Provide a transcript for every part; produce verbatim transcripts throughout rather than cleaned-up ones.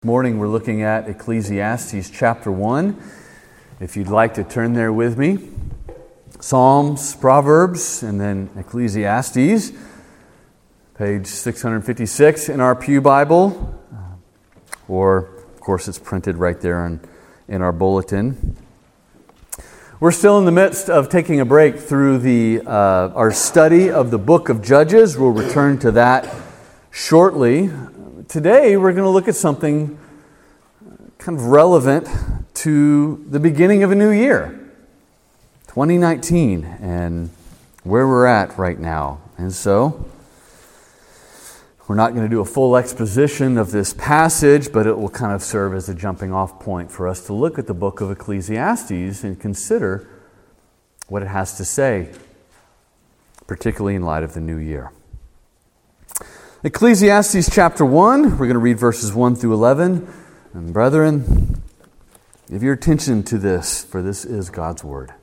Morning we're looking at Ecclesiastes chapter one. If you'd like to turn there with me, Psalms, Proverbs, and then Ecclesiastes, page six fifty-six in our Pew Bible, or of course it's printed right there in, in our bulletin. We're still in the midst of taking a break through the uh, our study of the book of Judges. We'll return to that shortly. Today, we're going to look at something kind of relevant to the beginning of a new year, twenty nineteen, and where we're at right now. And so, we're not going to do a full exposition of this passage, but it will kind of serve as a jumping off point for us to look at the book of Ecclesiastes and consider what it has to say, particularly in light of the new year. Ecclesiastes chapter one, we're going to read verses one through eleven. And brethren, give your attention to this, for this is God's word.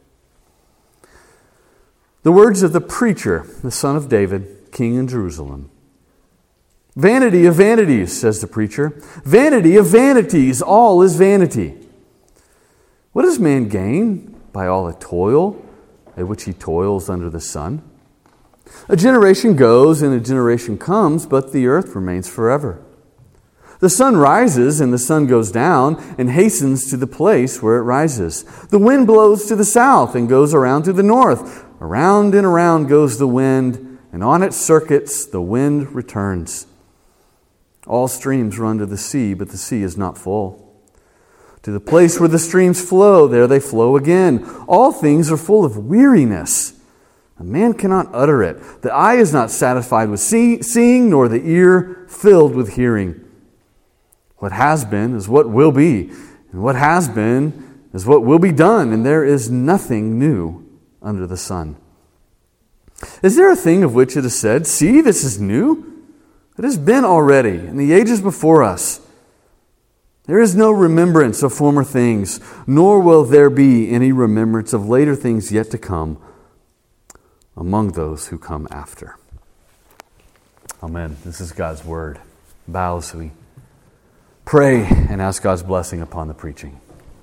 The words of the preacher, the son of David, king in Jerusalem. Vanity of vanities, says the preacher. Vanity of vanities, all is vanity. What does man gain by all the toil at which he toils under the sun? A generation goes and a generation comes, but the earth remains forever. The sun rises and the sun goes down and hastens to the place where it rises. The wind blows to the south and goes around to the north. Around and around goes the wind, and on its circuits the wind returns. All streams run to the sea, but the sea is not full. To the place where the streams flow, there they flow again. All things are full of weariness. A man cannot utter it. The eye is not satisfied with see, seeing, nor the ear filled with hearing. What has been is what will be, and what has been is what will be done, and there is nothing new under the sun. Is there a thing of which it is said, "See, this is new"? It has been already in the ages before us. There is no remembrance of former things, nor will there be any remembrance of later things yet to come among those who come after. Amen. This is God's word. Bow as we pray and ask God's blessing upon the preaching.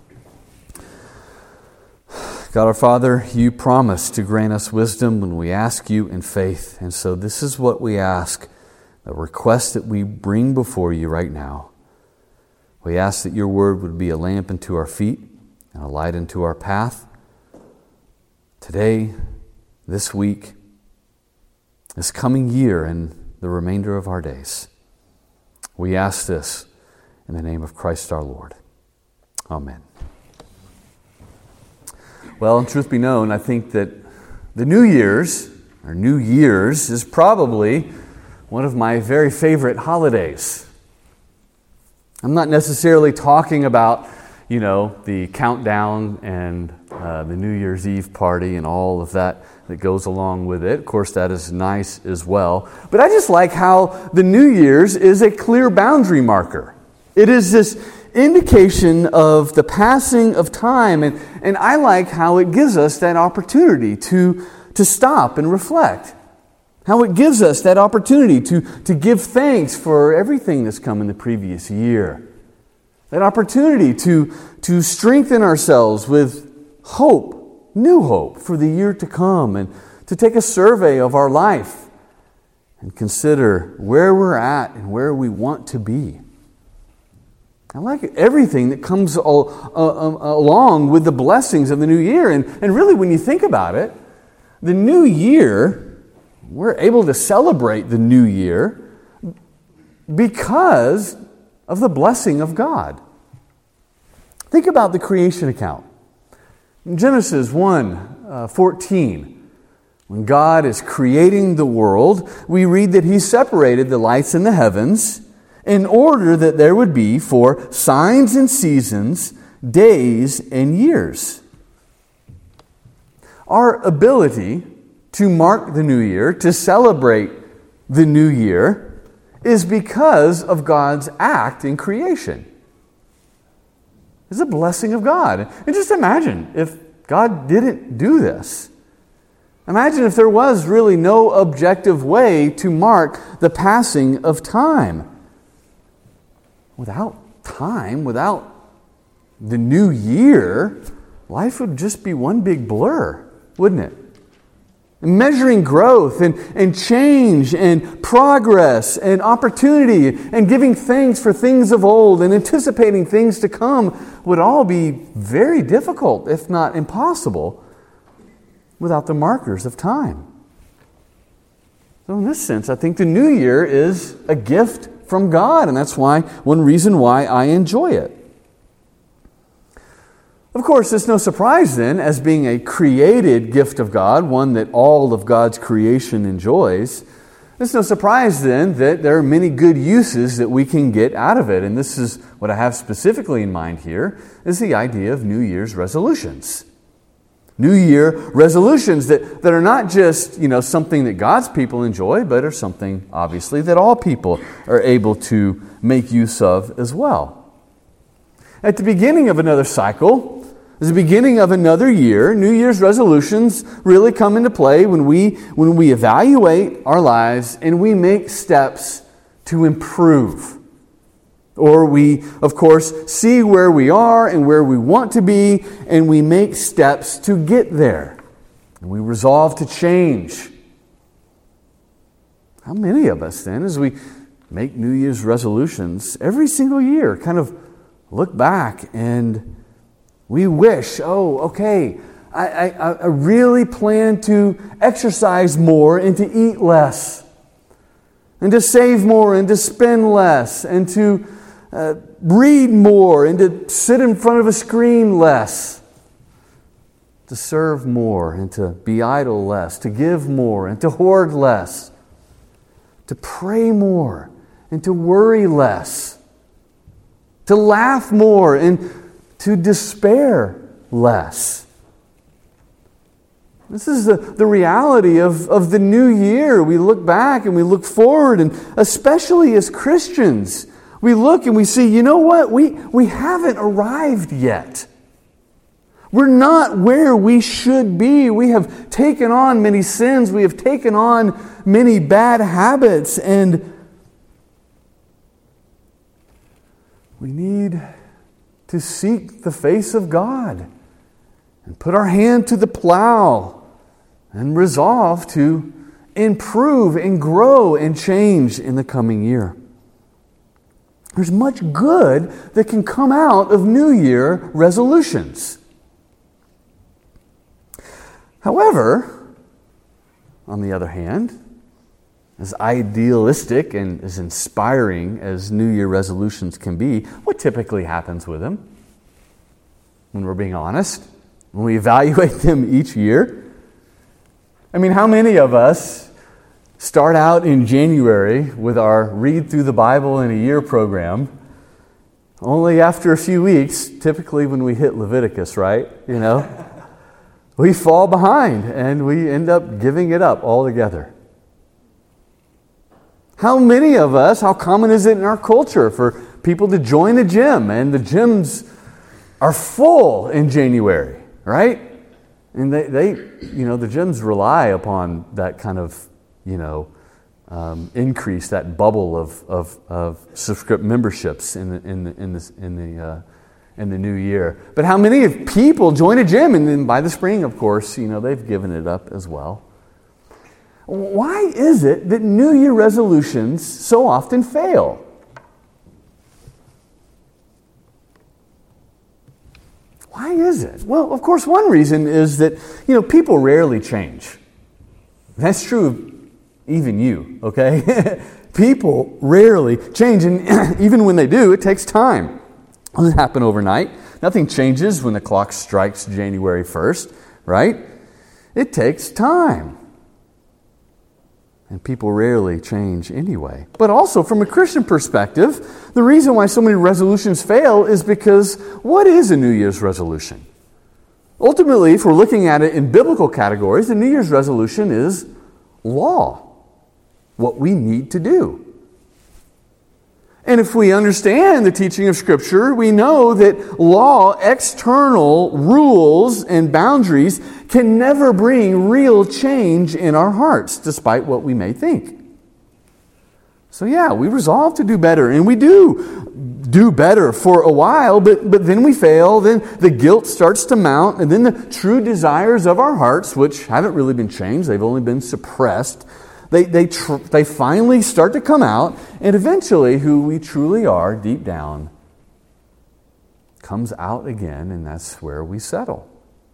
God our Father, you promise to grant us wisdom when we ask you in faith. And so this is what we ask, a request that we bring before you right now. We ask that your word would be a lamp unto our feet and a light unto our path. Today, this week, this coming year, and the remainder of our days. We ask this in the name of Christ our Lord. Amen. Well, in truth be known, I think that the New Year's, or New Year's, is probably one of my very favorite holidays. I'm not necessarily talking about, you know, the countdown and uh, the New Year's Eve party and all of that that goes along with it. Of course, that is nice as well. But I just like how the New Year's is a clear boundary marker. It is this indication of the passing of time. And, and I like how it gives us that opportunity to, to stop and reflect. How it gives us that opportunity to, to give thanks for everything that's come in the previous year. That opportunity to, to strengthen ourselves with hope, new hope for the year to come, and to take a survey of our life and consider where we're at and where we want to be. I like everything that comes all, uh, along with the blessings of the new year. And, and really, when you think about it, the new year, we're able to celebrate the new year because of the blessing of God. Think about the creation account. In Genesis one fourteen, when God is creating the world, we read that He separated the lights in the heavens in order that there would be for signs and seasons, days and years. Our ability to mark the new year, to celebrate the new year, is because of God's act in creation. It's a blessing of God. And just imagine if God didn't do this. Imagine if there was really no objective way to mark the passing of time. Without time, without the new year, life would just be one big blur, wouldn't it? Measuring growth and, and change and progress and opportunity and giving thanks for things of old and anticipating things to come would all be very difficult, if not impossible, without the markers of time. So in this sense, I think the new year is a gift from God, and that's why one reason why I enjoy it. Of course, it's no surprise then, as being a created gift of God, one that all of God's creation enjoys, it's no surprise then that there are many good uses that we can get out of it. And this is what I have specifically in mind here, is the idea of New Year's resolutions. New Year resolutions that, that are not just, you know, something that God's people enjoy, but are something, obviously, that all people are able to make use of as well. At the beginning of another cycle, at the beginning of another year, New Year's resolutions really come into play when we when we evaluate our lives and we make steps to improve. Or we, of course, see where we are and where we want to be, and we make steps to get there. And we resolve to change. How many of us then, as we make New Year's resolutions every single year, kind of look back and we wish, oh, okay, I, I, I really plan to exercise more and to eat less, and to save more and to spend less, and to uh, read more and to sit in front of a screen less, to serve more and to be idle less, to give more and to hoard less, to pray more and to worry less, to laugh more and to despair less. This is the, the reality of, of the new year. We look back and we look forward, and especially as Christians, we look and we see, you know what? We, we haven't arrived yet. We're not where we should be. We have taken on many sins. We have taken on many bad habits, and we need to seek the face of God and put our hand to the plow and resolve to improve and grow and change in the coming year. There's much good that can come out of New Year resolutions. However, on the other hand, as idealistic and as inspiring as New Year resolutions can be, what typically happens with them? When we're being honest, when we evaluate them each year? I mean, how many of us start out in January with our Read Through the Bible in a Year program, only after a few weeks, typically when we hit Leviticus, right? You know, we fall behind and we end up giving it up altogether. How many of us, how common is it in our culture for people to join a gym, and the gyms are full in January, right? And they, they you know, the gyms rely upon that kind of, you know, um, increase, that bubble of of, of subscript memberships in the in the in the in the uh, in the new year. But how many of people join a gym, and then by the spring, of course, you know, they've given it up as well? Why is it that New Year resolutions so often fail? Why is it? Well, of course, one reason is that, you know, people rarely change. That's true of even you, okay? People rarely change, and even when they do, it takes time. It doesn't happen overnight. Nothing changes when the clock strikes January first, right? It takes time. And people rarely change anyway. But also, from a Christian perspective, the reason why so many resolutions fail is because what is a New Year's resolution? Ultimately, if we're looking at it in biblical categories, the New Year's resolution is law. What we need to do. And if we understand the teaching of Scripture, we know that law, external rules and boundaries can never bring real change in our hearts, despite what we may think. So yeah, we resolve to do better, and we do do better for a while, but, but then we fail, then the guilt starts to mount, and then the true desires of our hearts, which haven't really been changed, they've only been suppressed, they, they, tr- they finally start to come out, and eventually who we truly are deep down comes out again, and that's where we settle.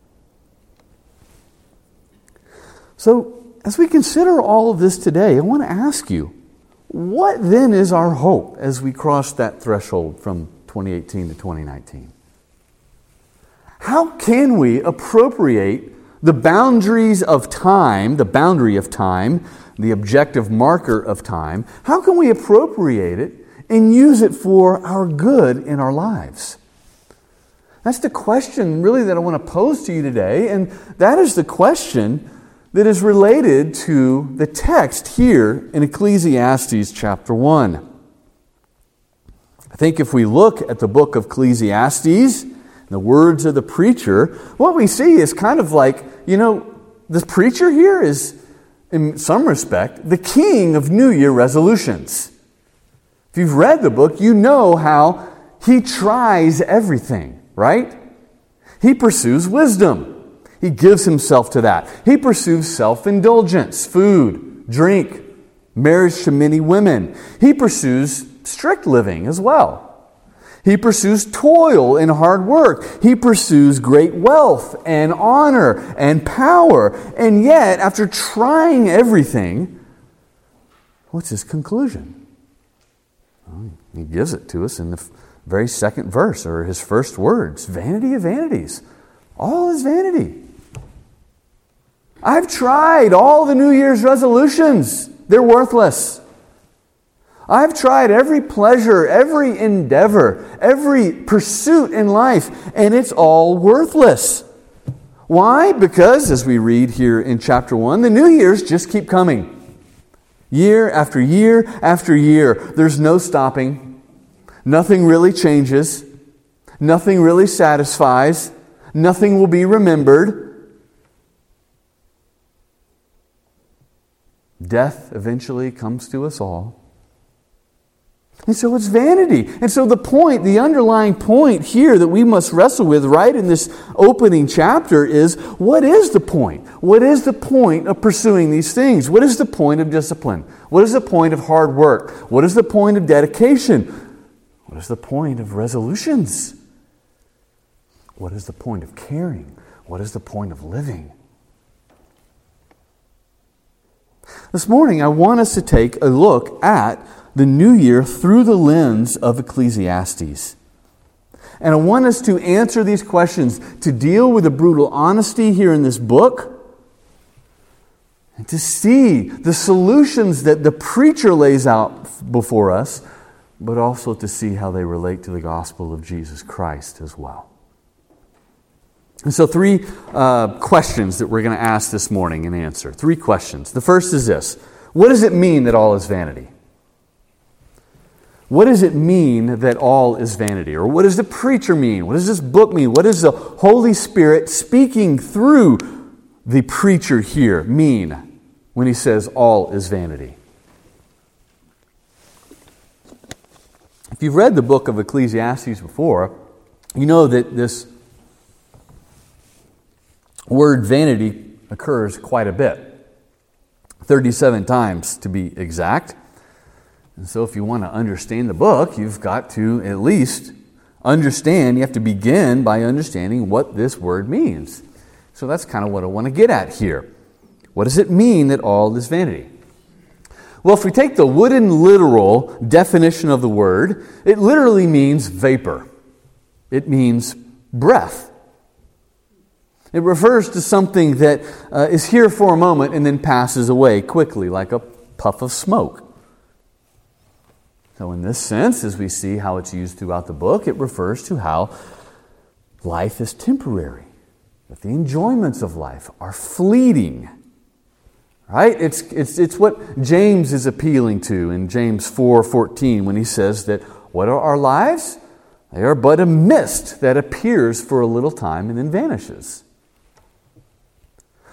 So, as we consider all of this today, I want to ask you, what then is our hope as we cross that threshold from twenty eighteen to twenty nineteen? How can we appropriate the boundaries of time, the boundary of time, the objective marker of time? How can we appropriate it and use it for our good in our lives? That's the question really that I want to pose to you today, and that is the question that is related to the text here in Ecclesiastes chapter one. I think if we look at the book of Ecclesiastes, the words of the preacher, what we see is kind of like, you know, the preacher here is, in some respect, the king of New Year resolutions. If you've read the book, you know how he tries everything, right? He pursues wisdom. He gives himself to that. He pursues self-indulgence, food, drink, marriage to many women. He pursues strict living as well. He pursues toil and hard work. He pursues great wealth and honor and power. And yet, after trying everything, what's his conclusion? Well, he gives it to us in the very second verse, or his first words. Vanity of vanities. All is vanity. I've tried all the New Year's resolutions. They're worthless. I've tried every pleasure, every endeavor, every pursuit in life, and it's all worthless. Why? Because, as we read here in chapter one, the New Year's just keep coming. Year after year after year. There's no stopping. Nothing really changes. Nothing really satisfies. Nothing will be remembered. Death eventually comes to us all. And so it's vanity. And so the point, the underlying point here that we must wrestle with right in this opening chapter is, what is the point? What is the point of pursuing these things? What is the point of discipline? What is the point of hard work? What is the point of dedication? What is the point of resolutions? What is the point of caring? What is the point of living? This morning, I want us to take a look at the new year through the lens of Ecclesiastes. And I want us to answer these questions, to deal with the brutal honesty here in this book, and to see the solutions that the preacher lays out before us, but also to see how they relate to the gospel of Jesus Christ as well. And so three uh, questions that we're going to ask this morning and answer. Three questions. The first is this. What does it mean that all is vanity? What does it mean that all is vanity? Or what does the preacher mean? What does this book mean? What does the Holy Spirit speaking through the preacher here mean when he says all is vanity? If you've read the book of Ecclesiastes before, you know that this word vanity occurs quite a bit. thirty-seven times to be exact. And so if you want to understand the book, you've got to at least understand, you have to begin by understanding what this word means. So that's kind of what I want to get at here. What does it mean that all is vanity? Well, if we take the wooden literal definition of the word, it literally means vapor. It means breath. It refers to something that uh, is here for a moment and then passes away quickly, like a puff of smoke. So in this sense, as we see how it's used throughout the book, it refers to how life is temporary, that the enjoyments of life are fleeting. Right? It's, it's, it's what James is appealing to in James four fourteen when he says that what are our lives? They are but a mist that appears for a little time and then vanishes.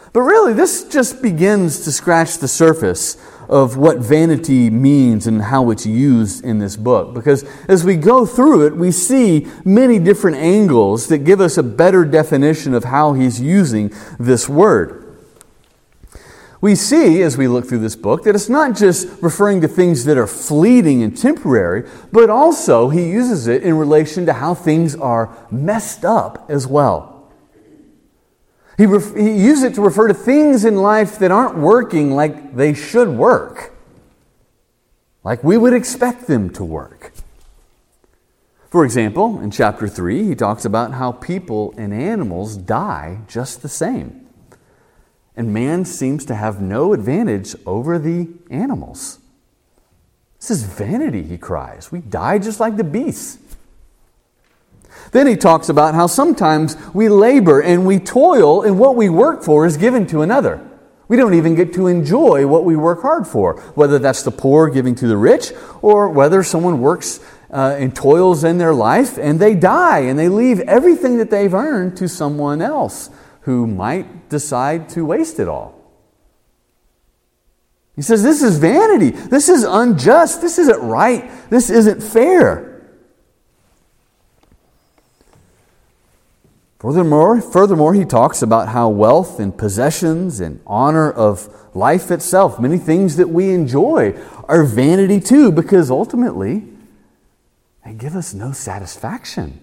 But really, this just begins to scratch the surface of what vanity means and how it's used in this book. Because as we go through it, we see many different angles that give us a better definition of how he's using this word. We see, as we look through this book, that it's not just referring to things that are fleeting and temporary, but also he uses it in relation to how things are messed up as well. He, ref- he uses it to refer to things in life that aren't working like they should work, like we would expect them to work. For example, in chapter three, he talks about how people and animals die just the same. And man seems to have no advantage over the animals. This is vanity, he cries. We die just like the beasts. Then he talks about how sometimes we labor and we toil, and what we work for is given to another. We don't even get to enjoy what we work hard for, whether that's the poor giving to the rich, or whether someone works uh, and toils in their life and they die and they leave everything that they've earned to someone else who might decide to waste it all. He says this is vanity. This is unjust. This isn't right. This isn't fair. Furthermore, furthermore, he talks about how wealth and possessions and honor of life itself, many things that we enjoy, are vanity too, because ultimately they give us no satisfaction.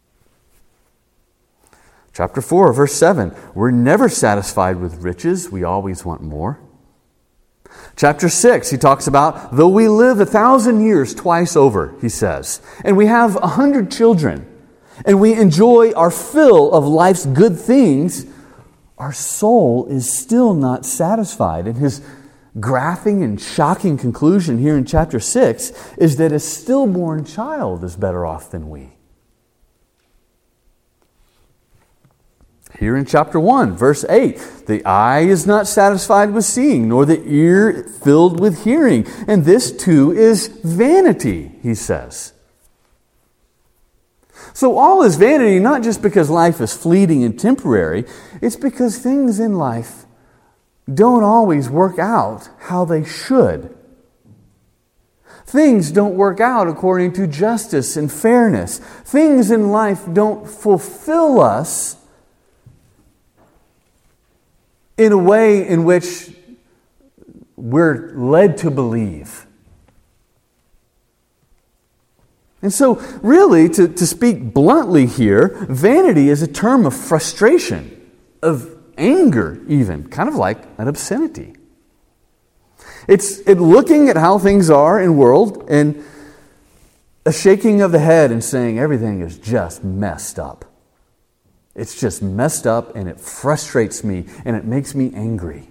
Chapter four, verse seven, we're never satisfied with riches, we always want more. Chapter six, he talks about, though we live a thousand years twice over, he says, and we have a hundred children, and we enjoy our fill of life's good things, our soul is still not satisfied. And his graphing and shocking conclusion here in chapter six is that a stillborn child is better off than we. Here in chapter one, verse eight, the eye is not satisfied with seeing, nor the ear filled with hearing. And this too is vanity, he says. So all is vanity, not just because life is fleeting and temporary. It's because things in life don't always work out how they should. Things don't work out according to justice and fairness. Things in life don't fulfill us in a way in which we're led to believe. And so, really, to, to speak bluntly here, vanity is a term of frustration, of anger even, kind of like an obscenity. It's it looking at how things are in the world and a shaking of the head and saying everything is just messed up. It's just messed up and it frustrates me and it makes me angry.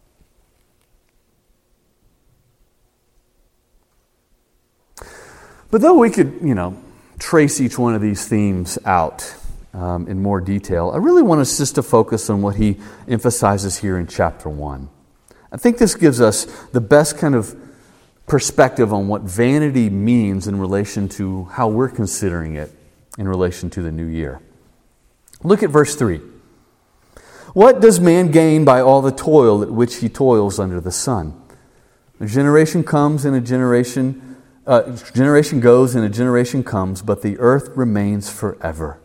But though we could, you know, trace each one of these themes out um, in more detail, I really want us just to focus on what he emphasizes here in chapter one. I think this gives us the best kind of perspective on what vanity means in relation to how we're considering it in relation to the new year. Look at verse three. What does man gain by all the toil at which he toils under the sun? A generation comes and a generation Uh, generation goes and a generation comes, but the earth remains forever.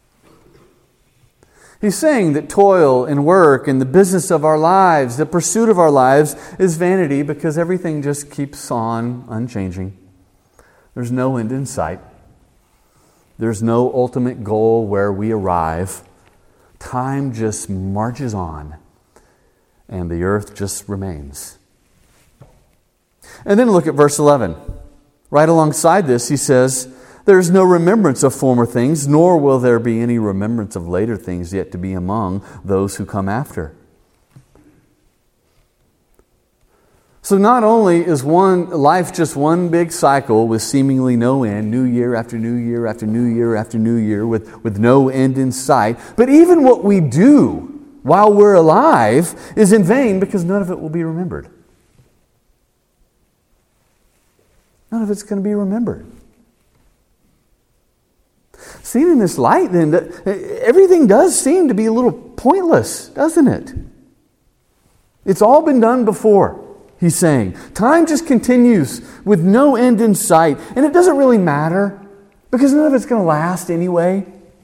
He's saying that toil and work and the business of our lives, the pursuit of our lives, is vanity because everything just keeps on unchanging. There's no end in sight. There's no ultimate goal where we arrive. Time just marches on, and the earth just remains. And then look at verse eleven. Right alongside this, he says, there is no remembrance of former things, nor will there be any remembrance of later things yet to be among those who come after. So not only is one life just one big cycle with seemingly no end, new year after new year after new year after new year with, with no end in sight, but even what we do while we're alive is in vain because none of it will be remembered. None of it's going to be remembered. Seen in this light, then, everything does seem to be a little pointless, doesn't it? It's all been done before, he's saying. Time just continues with no end in sight. And it doesn't really matter because none of it's going to last anyway.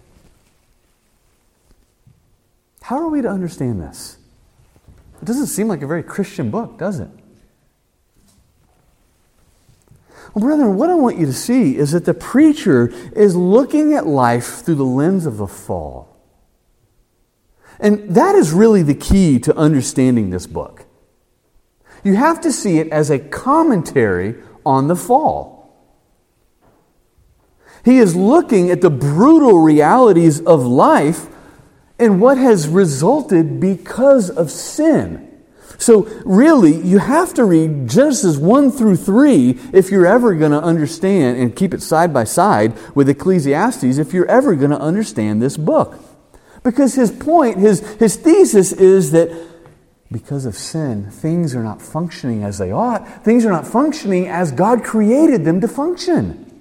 How are we to understand this? It doesn't seem like a very Christian book, does it? Well, brethren, what I want you to see is that the preacher is looking at life through the lens of the fall. And that is really the key to understanding this book. You have to see it as a commentary on the fall. He is looking at the brutal realities of life and what has resulted because of sin. So really, you have to read Genesis one through three if you're ever going to understand, and keep it side by side with Ecclesiastes, if you're ever going to understand this book. Because his point, his, his thesis is that because of sin, things are not functioning as they ought. Things are not functioning as God created them to function.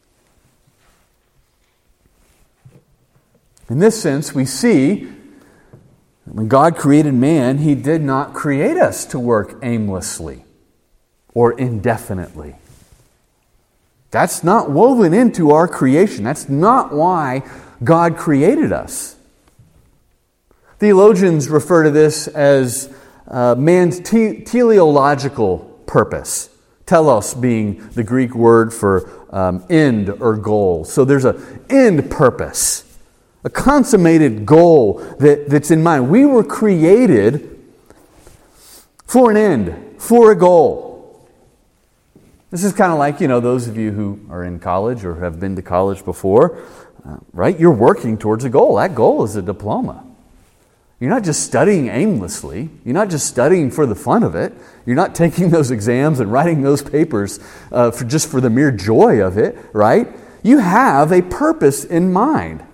In this sense, we see when God created man, He did not create us to work aimlessly or indefinitely. That's not woven into our creation. That's not why God created us. Theologians refer to this as uh, man's te- teleological purpose. Telos being the Greek word for um, end or goal. So there's an end purpose. A consummated goal that, that's in mind. We were created for an end, for a goal. This is kind of like, you know, those of you who are in college or have been to college before, uh, right? You're working towards a goal. That goal is a diploma. You're not just studying aimlessly. You're not just studying for the fun of it. You're not taking those exams and writing those papers uh, for just for the mere joy of it, right? You have a purpose in mind.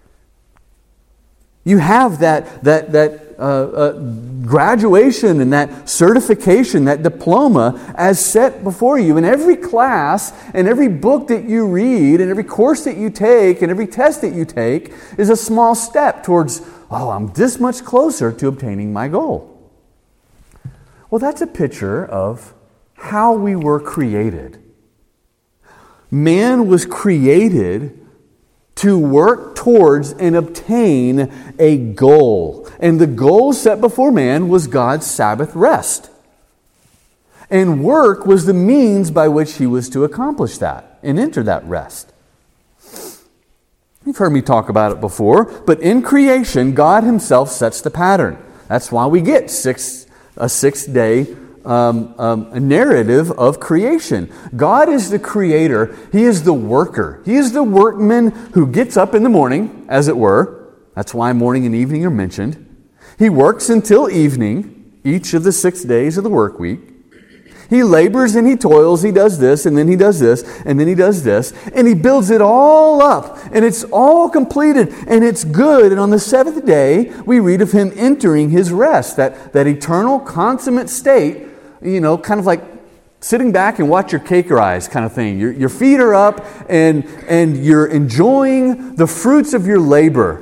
You have that that that uh, uh, graduation and that certification, that diploma as set before you. And every class and every book that you read and every course that you take and every test that you take is a small step towards, oh, I'm this much closer to obtaining my goal. Well, that's a picture of how we were created. Man was created to work towards and obtain a goal. And the goal set before man was God's Sabbath rest. And work was the means by which he was to accomplish that and enter that rest. You've heard me talk about it before, but in creation, God Himself sets the pattern. That's why we get six, a six-day Um, um, a narrative of creation. God is the creator. He is the worker. He is the workman who gets up in the morning, as it were. That's why morning and evening are mentioned. He works until evening, each of the six days of the work week. He labors and he toils. He does this, and then he does this, and then he does this. And he builds it all up, and it's all completed, and it's good. And on the seventh day, we read of Him entering His rest, that, that eternal, consummate state, you know, kind of like sitting back and watch your cake rise kind of thing. Your, your feet are up and, and you're enjoying the fruits of your labor.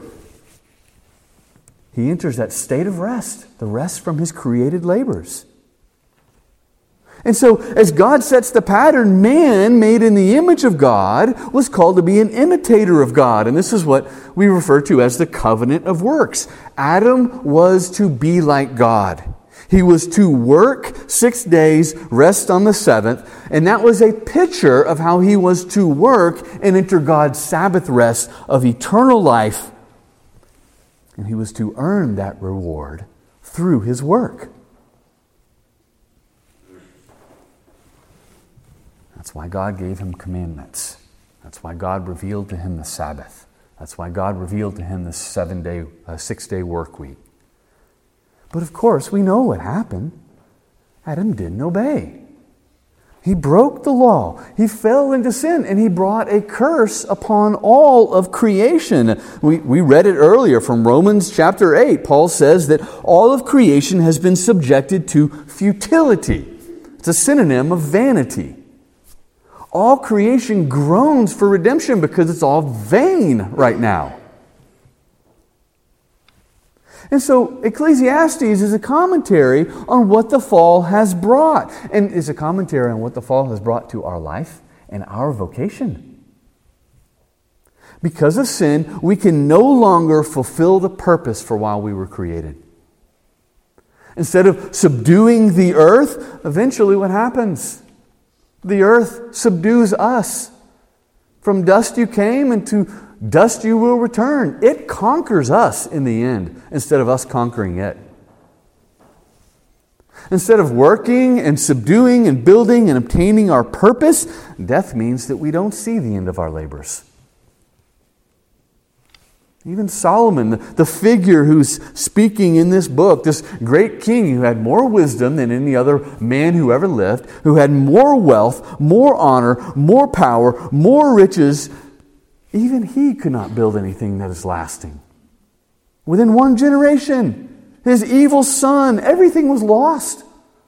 He enters that state of rest, the rest from His created labors. And so, as God sets the pattern, man, made in the image of God, was called to be an imitator of God. And this is what we refer to as the covenant of works. Adam was to be like God. He was to work six days, rest on the seventh, and that was a picture of how he was to work and enter God's Sabbath rest of eternal life. And he was to earn that reward through his work. That's why God gave him commandments. That's why God revealed to him the Sabbath. That's why God revealed to him the seven-day, uh, six-day work week. But of course, we know what happened. Adam didn't obey. He broke the law. He fell into sin, and he brought a curse upon all of creation. We, we read it earlier from Romans chapter eight. Paul says that all of creation has been subjected to futility. It's a synonym of vanity. All creation groans for redemption because it's all vain right now. And so Ecclesiastes is a commentary on what the fall has brought. And is a commentary on what the fall has brought to our life and our vocation. Because of sin, we can no longer fulfill the purpose for why we were created. Instead of subduing the earth, eventually what happens? The earth subdues us. From dust you came, and to dust you will return. It conquers us in the end, instead of us conquering it. Instead of working and subduing and building and obtaining our purpose, death means that we don't see the end of our labors. Even Solomon, the figure who's speaking in this book, this great king who had more wisdom than any other man who ever lived, who had more wealth, more honor, more power, more riches, even he could not build anything that is lasting. Within one generation, his evil son, everything was lost.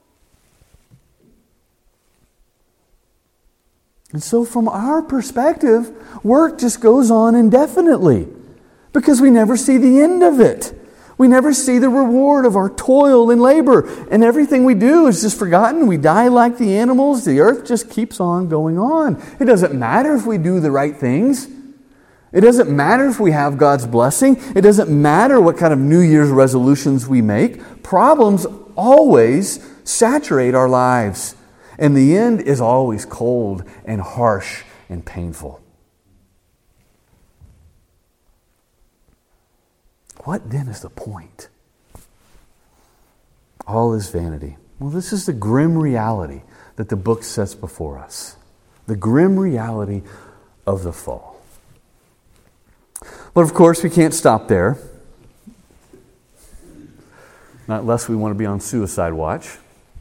And so from our perspective, work just goes on indefinitely. Because we never see the end of it. We never see the reward of our toil and labor. And everything we do is just forgotten. We die like the animals. The earth just keeps on going on. It doesn't matter if we do the right things. It doesn't matter if we have God's blessing. It doesn't matter what kind of New Year's resolutions we make. Problems always saturate our lives. And the end is always cold and harsh and painful. What then is the point? All is vanity. Well, this is the grim reality that the book sets before us. The grim reality of the fall. But of course, we can't stop there. Not unless we want to be on suicide watch.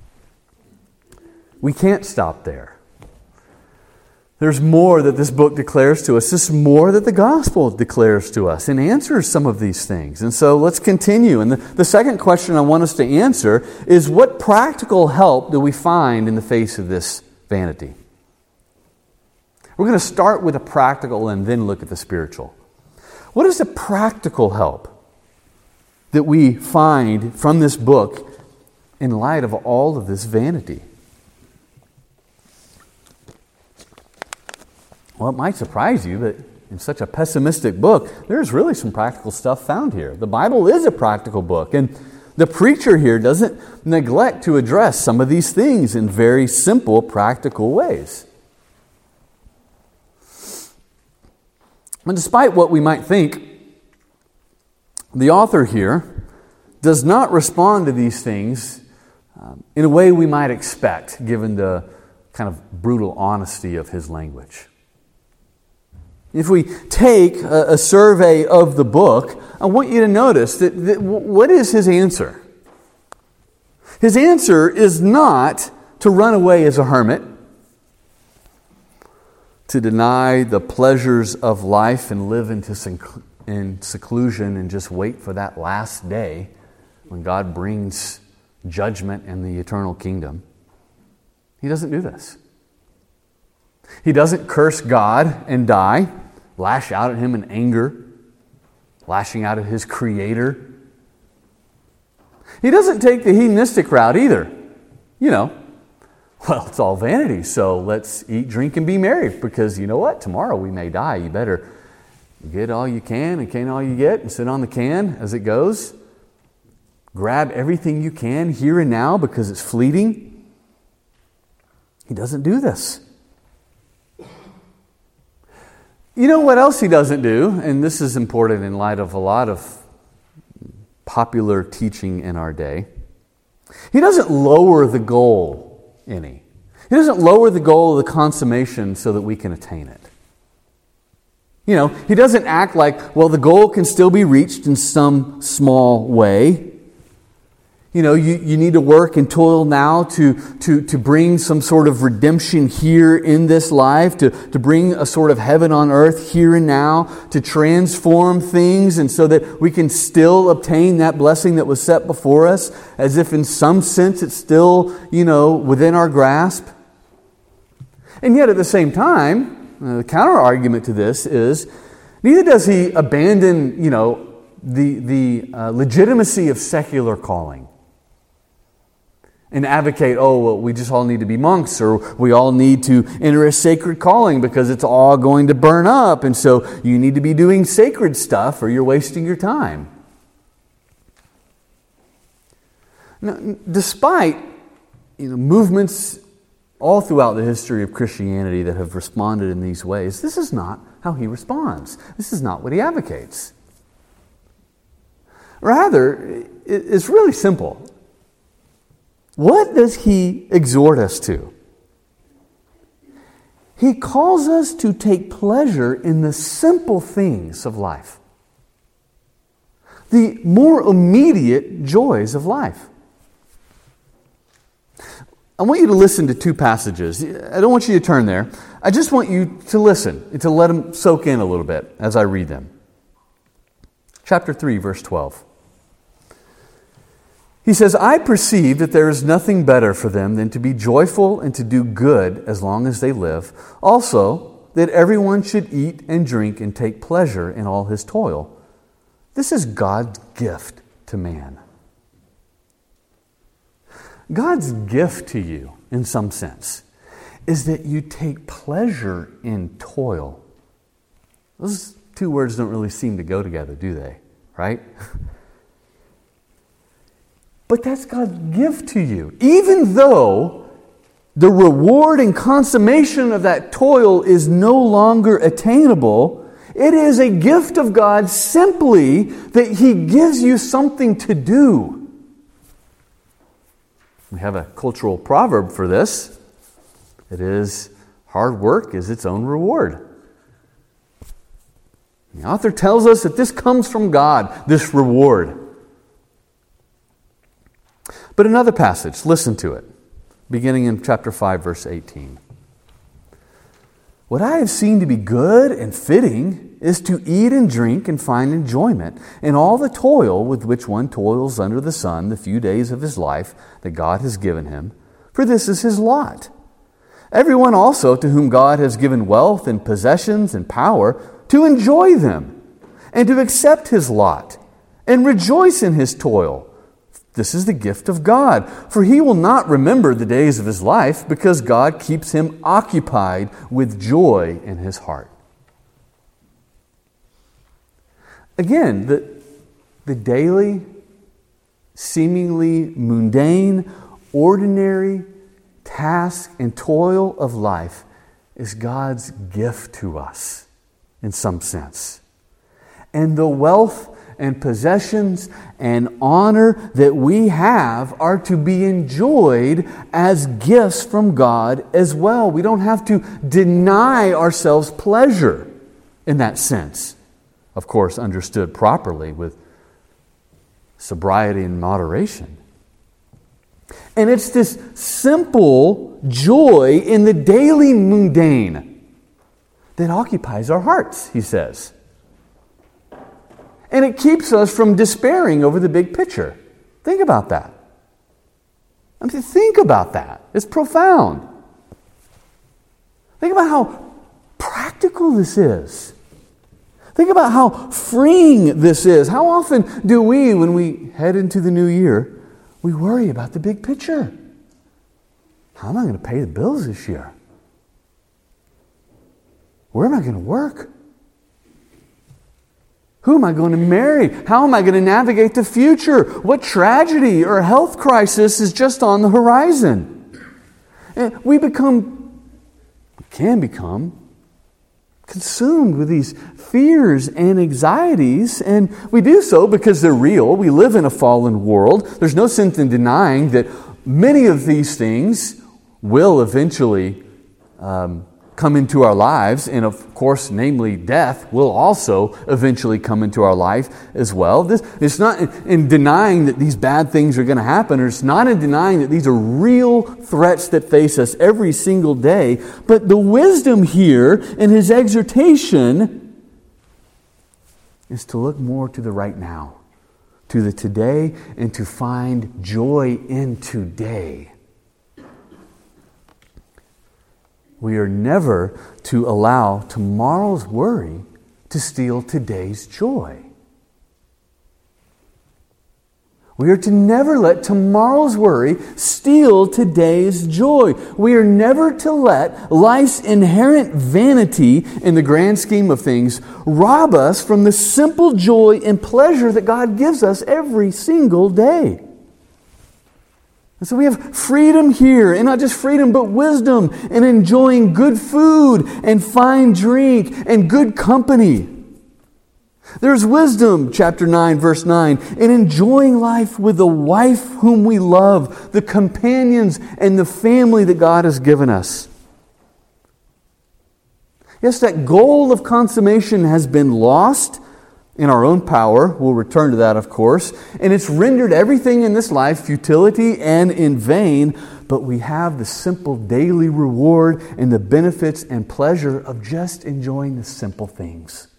We can't stop there. There's more that this book declares to us. There's more that the gospel declares to us and answers some of these things. And so let's continue. And the, the second question I want us to answer is, what practical help do we find in the face of this vanity? We're going to start with the practical and then look at the spiritual. What is the practical help that we find from this book in light of all of this vanity? Well, it might surprise you that in such a pessimistic book, there's really some practical stuff found here. The Bible is a practical book, and the preacher here doesn't neglect to address some of these things in very simple, practical ways. And despite what we might think, the author here does not respond to these things um, in a way we might expect, given the kind of brutal honesty of his language. If we take a, a survey of the book, I want you to notice that, that what is his answer? His answer is not to run away as a hermit, to deny the pleasures of life and live into sec- in seclusion and just wait for that last day when God brings judgment and the eternal kingdom. He doesn't do this. He doesn't curse God and die, lash out at Him in anger, lashing out at His Creator. He doesn't take the hedonistic route either. You know, well, it's all vanity, so let's eat, drink, and be merry, because you know what? Tomorrow we may die. You better get all you can and can all you get and sit on the can as it goes. Grab everything you can here and now because it's fleeting. He doesn't do this. You know what else he doesn't do? And this is important in light of a lot of popular teaching in our day. He doesn't lower the goal any. He doesn't lower the goal of the consummation so that we can attain it. You know, he doesn't act like, well, the goal can still be reached in some small way. You know, you, you need to work and toil now to, to, to bring some sort of redemption here in this life, to, to bring a sort of heaven on earth here and now, to transform things, and so that we can still obtain that blessing that was set before us, as if in some sense it's still, you know, within our grasp. And yet at the same time, uh, the counter argument to this is, neither does he abandon, you know, the, the uh, legitimacy of secular calling and advocate, oh, well, we just all need to be monks, or we all need to enter a sacred calling because it's all going to burn up, and so you need to be doing sacred stuff or you're wasting your time. Now, despite you know, movements all throughout the history of Christianity that have responded in these ways, this is not how he responds. This is not what he advocates. Rather, it's really simple. What does he exhort us to? He calls us to take pleasure in the simple things of life, the more immediate joys of life. I want you to listen to two passages. I don't want you to turn there. I just want you to listen and to let them soak in a little bit as I read them. Chapter three, verse twelve. He says, I perceive that there is nothing better for them than to be joyful and to do good as long as they live. Also, that everyone should eat and drink and take pleasure in all his toil. This is God's gift to man. God's gift to you, in some sense, is that you take pleasure in toil. Those two words don't really seem to go together, do they? Right? But that's God's gift to you. Even though the reward and consummation of that toil is no longer attainable, it is a gift of God simply that He gives you something to do. We have a cultural proverb for this. It is, hard work is its own reward. The author tells us that this comes from God, this reward. But another passage, listen to it, beginning in chapter five, verse eighteen. What I have seen to be good and fitting is to eat and drink and find enjoyment in all the toil with which one toils under the sun the few days of his life that God has given him, for this is his lot. Everyone also to whom God has given wealth and possessions and power, to enjoy them and to accept his lot and rejoice in his toil. This is the gift of God, for he will not remember the days of his life because God keeps him occupied with joy in his heart. Again, the, the daily, seemingly mundane, ordinary task and toil of life is God's gift to us in some sense. And the wealth and possessions and honor that we have are to be enjoyed as gifts from God as well. We don't have to deny ourselves pleasure in that sense. Of course, understood properly with sobriety and moderation. And it's this simple joy in the daily mundane that occupies our hearts, he says. And it keeps us from despairing over the big picture. Think about that. I mean, think about that. It's profound. Think about how practical this is. Think about how freeing this is. How often do we, when we head into the new year, we worry about the big picture? How am I going to pay the bills this year? Where am I going to work? Who am I going to marry? How am I going to navigate the future? What tragedy or health crisis is just on the horizon? And we become, can become, consumed with these fears and anxieties, and we do so because they're real. We live in a fallen world. There's no sense in denying that many of these things will eventually um, come into our lives, and of course, namely death will also eventually come into our life as well. This, it's not in, in denying that these bad things are going to happen, or it's not in denying that these are real threats that face us every single day, but the wisdom here in his exhortation is to look more to the right now, to the today, and to find joy in today. We are never to allow tomorrow's worry to steal today's joy. We are to never let tomorrow's worry steal today's joy. We are never to let life's inherent vanity in the grand scheme of things rob us from the simple joy and pleasure that God gives us every single day. And so we have freedom here, and not just freedom, but wisdom, and enjoying good food and fine drink and good company. There's wisdom, chapter nine, verse nine, in enjoying life with the wife whom we love, the companions and the family that God has given us. Yes, that goal of consummation has been lost in our own power. We'll return to that, of course. And it's rendered everything in this life futility and in vain. But we have the simple daily reward and the benefits and pleasure of just enjoying the simple things.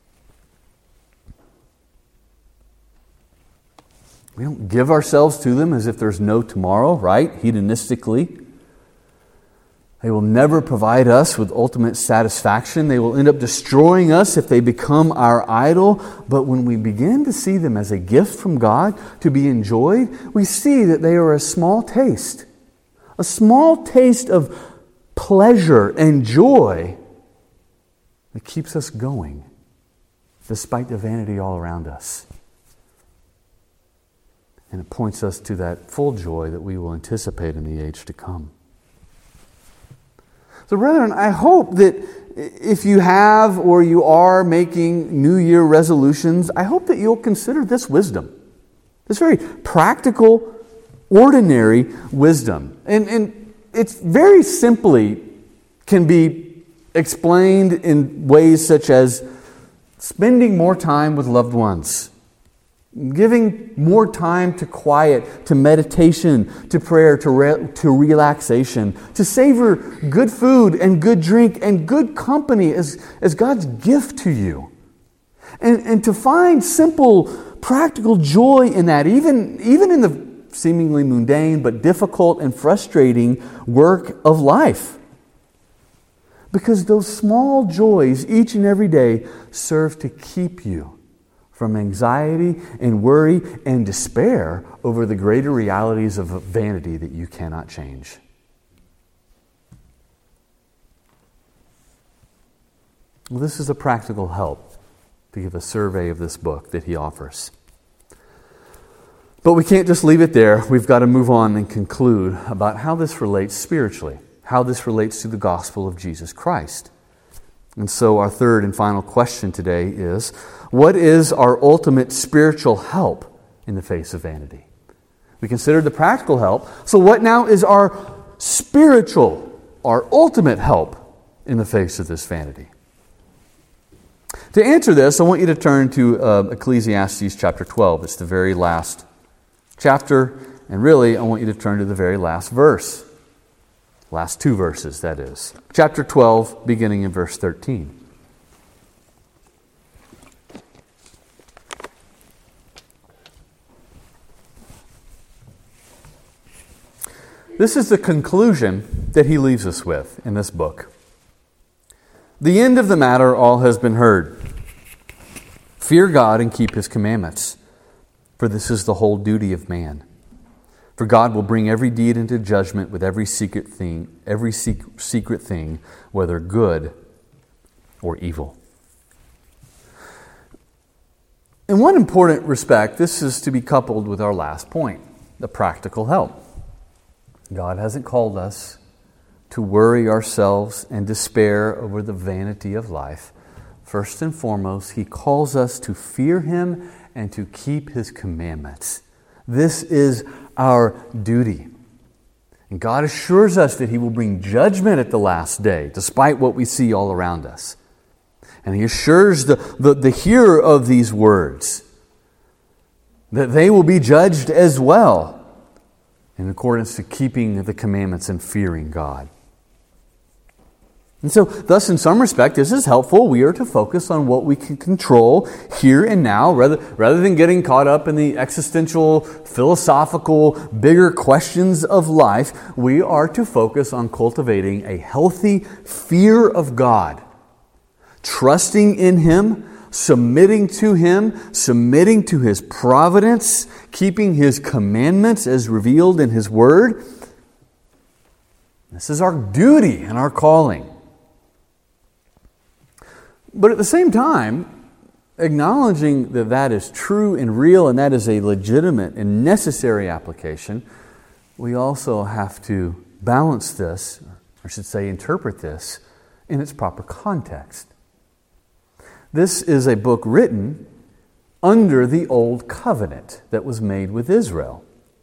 We don't give ourselves to them as if there's no tomorrow, right? Hedonistically. They will never provide us with ultimate satisfaction. They will end up destroying us if they become our idol. But when we begin to see them as a gift from God to be enjoyed, we see that they are a small taste. A small taste of pleasure and joy that keeps us going despite the vanity all around us. And it points us to that full joy that we will anticipate in the age to come. So brethren, I hope that if you have or you are making New Year resolutions, I hope that you'll consider this wisdom. This very practical, ordinary wisdom. And, and it's very simply can be explained in ways such as spending more time with loved ones, giving more time to quiet, to meditation, to prayer, to, re- to relaxation, to savor good food and good drink and good company as, as God's gift to you. And, and to find simple, practical joy in that, even, even in the seemingly mundane but difficult and frustrating work of life. Because those small joys each and every day serve to keep you from anxiety and worry and despair over the greater realities of vanity that you cannot change. Well, this is a practical help to give a survey of this book that he offers. But we can't just leave it there. We've got to move on and conclude about how this relates spiritually, how this relates to the gospel of Jesus Christ. And so our third and final question today is, what is our ultimate spiritual help in the face of vanity? We considered the practical help. So what now is our spiritual, our ultimate help in the face of this vanity? To answer this, I want you to turn to uh, Ecclesiastes chapter twelve. It's the very last chapter. And really, I want you to turn to the very last verse. Last two verses, that is. Chapter twelve, beginning in verse thirteen. This is the conclusion that he leaves us with in this book. The end of the matter all has been heard. Fear God and keep His commandments, for this is the whole duty of man. For God will bring every deed into judgment with every secret thing, every secret thing, whether good or evil. In one important respect, this is to be coupled with our last point, the practical help. God hasn't called us to worry ourselves and despair over the vanity of life. First and foremost, He calls us to fear Him and to keep His commandments. This is our duty. And God assures us that He will bring judgment at the last day, despite what we see all around us. And He assures the, the, the hearer of these words that they will be judged as well in accordance to keeping the commandments and fearing God. And so, thus, in some respect, this is helpful. We are to focus on what we can control here and now, rather, rather than getting caught up in the existential, philosophical, bigger questions of life. We are to focus on cultivating a healthy fear of God, trusting in Him, submitting to Him, submitting to His providence, keeping His commandments as revealed in His Word. This is our duty and our calling. But at the same time, acknowledging that that is true and real and that is a legitimate and necessary application, we also have to balance this, or I should say interpret this, in its proper context. This is a book written under the old covenant that was made with Israel.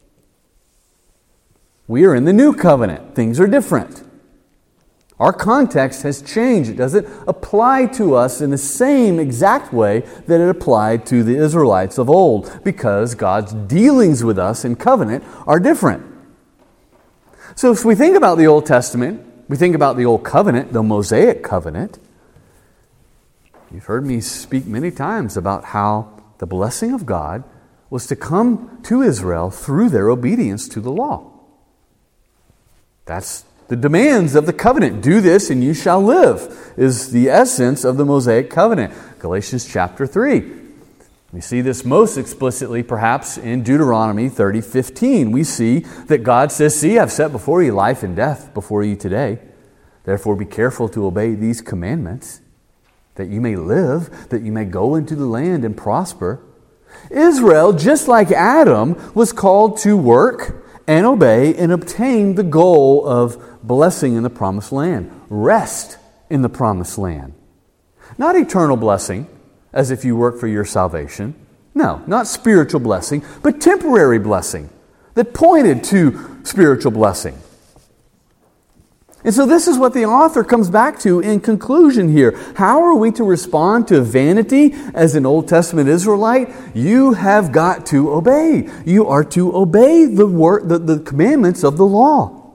We are in the new covenant. Things are different. Our context has changed. It doesn't apply to us in the same exact way that it applied to the Israelites of old, because God's dealings with us in covenant are different. So if we think about the Old Testament, we think about the Old Covenant, the Mosaic Covenant. You've heard me speak many times about how the blessing of God was to come to Israel through their obedience to the law. That's the demands of the covenant. Do this and you shall live, is the essence of the Mosaic Covenant. Galatians chapter three. We see this most explicitly perhaps in Deuteronomy thirty fifteen. We see that God says, "See, I've set before you life and death before you today. Therefore be careful to obey these commandments, that you may live, that you may go into the land and prosper." Israel, just like Adam, was called to work and obey and obtain the goal of blessing in the promised land. Rest in the promised land. Not eternal blessing, as if you work for your salvation. No, not spiritual blessing, but temporary blessing that pointed to spiritual blessing. And so this is what the author comes back to in conclusion here. How are we to respond to vanity as an Old Testament Israelite? You have got to obey. You are to obey the, word, the, the commandments of the law.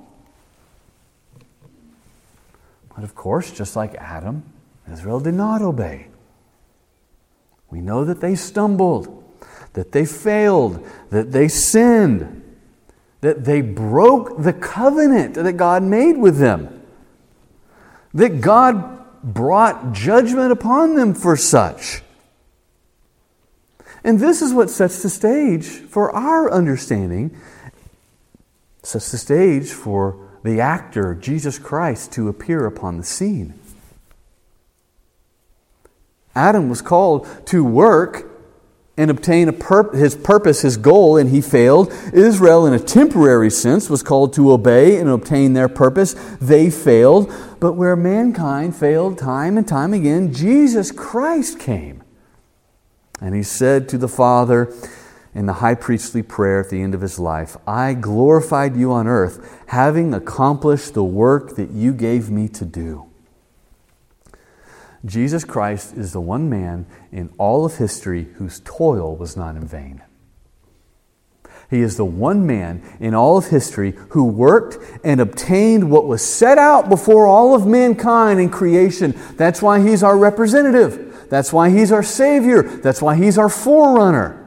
But of course, just like Adam, Israel did not obey. We know that they stumbled, that they failed, that they sinned, that they broke the covenant that God made with them, that God brought judgment upon them for such. And this is what sets the stage for our understanding, sets the stage for the actor, Jesus Christ, to appear upon the scene. Adam was called to work and obtain a pur- his purpose, his goal, and he failed. Israel, in a temporary sense, was called to obey and obtain their purpose. They failed. But where mankind failed time and time again, Jesus Christ came. And He said to the Father in the high priestly prayer at the end of His life, "I glorified you on earth, having accomplished the work that you gave me to do." Jesus Christ is the one man in all of history whose toil was not in vain. He is the one man in all of history who worked and obtained what was set out before all of mankind in creation. That's why He's our representative. That's why He's our Savior. That's why He's our forerunner.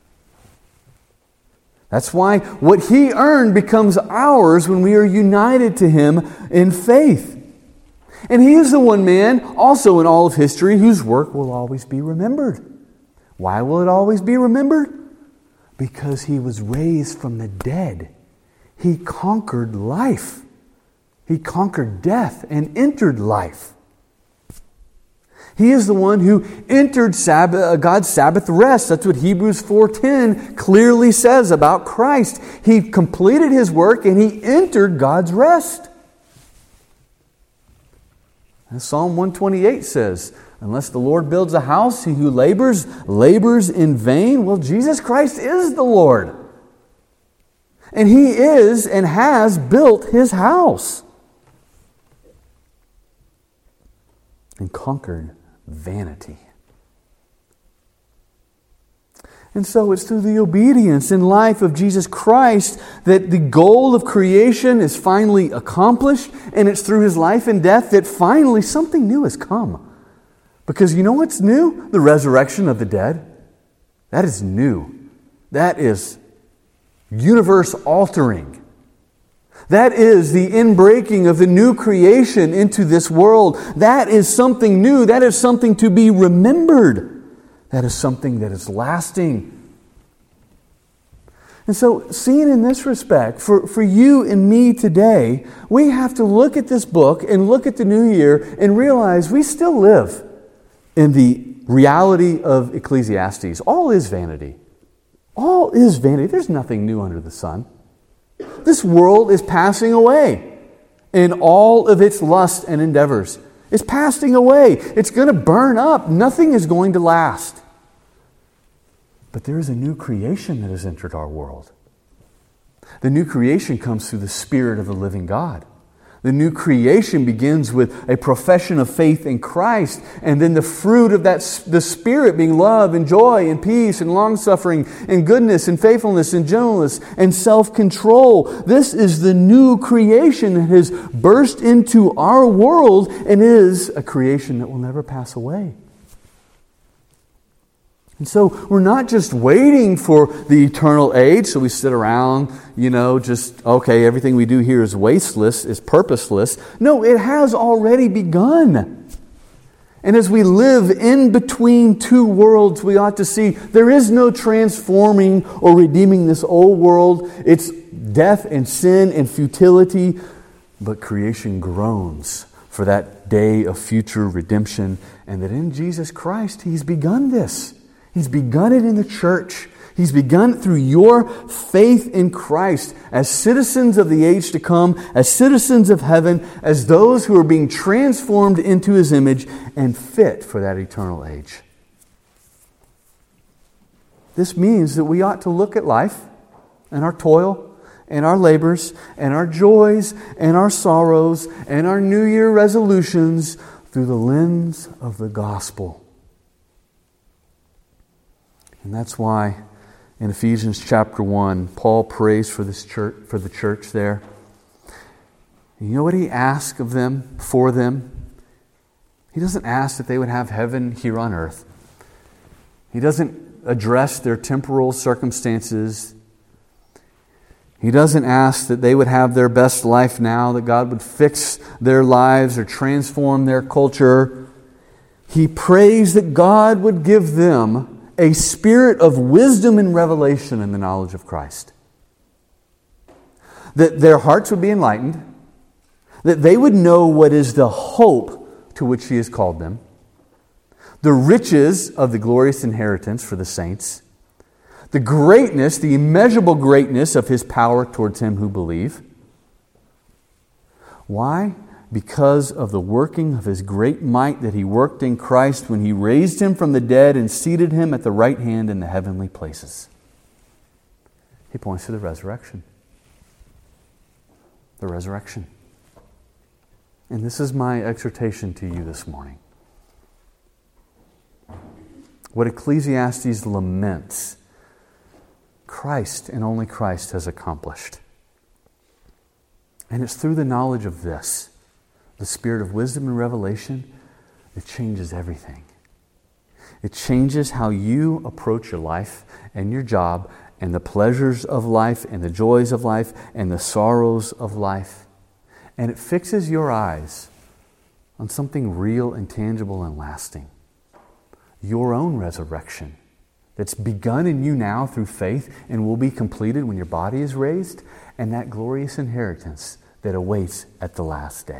That's why what He earned becomes ours when we are united to Him in faith. And He is the one man, also in all of history, whose work will always be remembered. Why will it always be remembered? Because He was raised from the dead. He conquered life. He conquered death and entered life. He is the one who entered Sabbath, God's Sabbath rest. That's what Hebrews four ten clearly says about Christ. He completed His work and He entered God's rest. As Psalm one twenty-eight says, "Unless the Lord builds a house, he who labors, labors in vain." Well, Jesus Christ is the Lord. And He is and has built His house and conquered vanity. And so it's through the obedience and life of Jesus Christ that the goal of creation is finally accomplished, and it's through His life and death that finally something new has come. Because you know what's new? The resurrection of the dead. That is new. That is universe altering. That is the inbreaking of the new creation into this world. That is something new. That is something to be remembered. That is something that is lasting. And so, seen in this respect, for, for you and me today, we have to look at this book and look at the new year and realize we still live in the reality of Ecclesiastes. All is vanity. All is vanity. There's nothing new under the sun. This world is passing away, and all of its lust and endeavors is passing away. It's going to burn up. Nothing is going to last. But there is a new creation that has entered our world. The new creation comes through the Spirit of the living God. The new creation begins with a profession of faith in Christ, and then the fruit of that, the Spirit being love and joy and peace and long-suffering and goodness and faithfulness and gentleness and self-control. This is the new creation that has burst into our world and is a creation that will never pass away. And so we're not just waiting for the eternal age, so we sit around, you know, just, okay, everything we do here is wasteless, is purposeless. No, it has already begun. And as we live in between two worlds, we ought to see there is no transforming or redeeming this old world. It's death and sin and futility, but creation groans for that day of future redemption, and that in Jesus Christ, He's begun this. He's begun it in the church. He's begun it through your faith in Christ as citizens of the age to come, as citizens of heaven, as those who are being transformed into His image and fit for that eternal age. This means that we ought to look at life and our toil and our labors and our joys and our sorrows and our New Year resolutions through the lens of the gospel. And that's why in Ephesians chapter one, Paul prays for this church, for the church there. And you know what he asks of them, for them? He doesn't ask that they would have heaven here on earth. He doesn't address their temporal circumstances. He doesn't ask that they would have their best life now, that God would fix their lives or transform their culture. He prays that God would give them a spirit of wisdom and revelation in the knowledge of Christ. That their hearts would be enlightened, that they would know what is the hope to which He has called them, the riches of the glorious inheritance for the saints, the greatness, the immeasurable greatness of His power towards him who believe. Why? Because of the working of His great might that He worked in Christ when He raised Him from the dead and seated Him at the right hand in the heavenly places. He points to the resurrection. The resurrection. And this is my exhortation to you this morning. What Ecclesiastes laments, Christ and only Christ has accomplished. And it's through the knowledge of this, the spirit of wisdom and revelation, it changes everything. It changes how you approach your life and your job and the pleasures of life and the joys of life and the sorrows of life. And it fixes your eyes on something real and tangible and lasting. Your own resurrection that's begun in you now through faith and will be completed when your body is raised, and that glorious inheritance that awaits at the last day.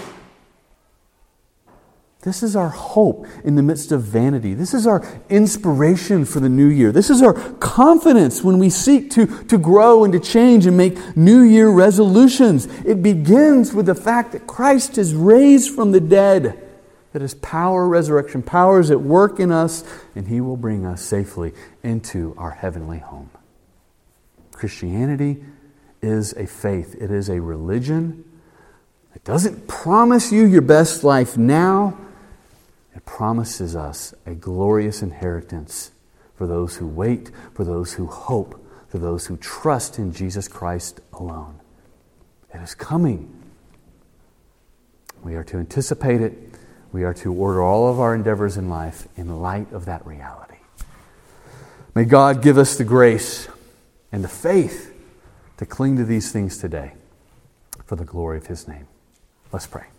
This is our hope in the midst of vanity. This is our inspiration for the new year. This is our confidence when we seek to, to grow and to change and make New Year resolutions. It begins with the fact that Christ is raised from the dead, that His power, resurrection power is at work in us, and He will bring us safely into our heavenly home. Christianity is a faith. It is a religion. It doesn't promise you your best life now. It promises us a glorious inheritance for those who wait, for those who hope, for those who trust in Jesus Christ alone. It is coming. We are to anticipate it. We are to order all of our endeavors in life in light of that reality. May God give us the grace and the faith to cling to these things today for the glory of His name. Let's pray.